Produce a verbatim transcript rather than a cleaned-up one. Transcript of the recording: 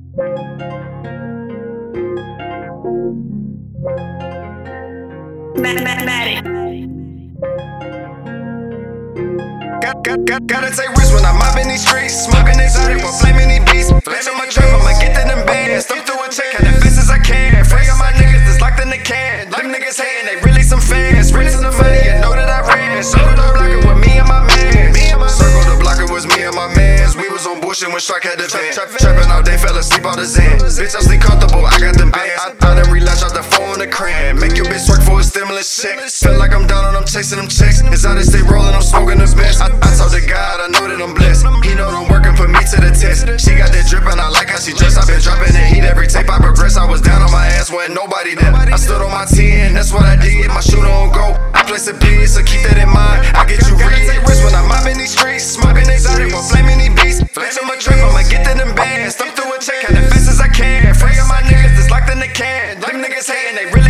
Got, got, got, gotta take risks when I'm mobbing these streets. Smoking exotic while flaming these beats. Flex on my trap, I'ma get to them bands. Thumb through a check, as fast as I can. Frag on my niggas that's locked in the can. Them niggas hating, they really some fans. Raising the money, you know that I ran. Circle the blocker with me and my mans. Circle the blocker was me and my mans. We was on bullshit when Strike had the van. Trapping all day, fell asleep all the Zan. Bitch, I sleep comfortable, I got them bands. I, I done relax off the phone on the cran. Make your bitch work for a stimulus check. Feel like I'm down and I'm chasing them checks. It's how they stay rolling, I'm smoking the best. I, I talk to God, I know that I'm blessed. He know that I'm working for me to the test. She got that drip and I like how she dressed. I been dropping the heat every tape I progress. I was down on my ass, wasn't nobody there. I stood on my ten, that's what I did. My shooter on go, I place a bid, so keep that in mind. I get you real. Take risks when I'm mobbing these streets. Smoking exotic while flaming these beats. Flex on my trap, I'ma get to them bands. Thumb through a check, as fast as I can. Frag on my niggas that's locked in the can. Them niggas hating, they really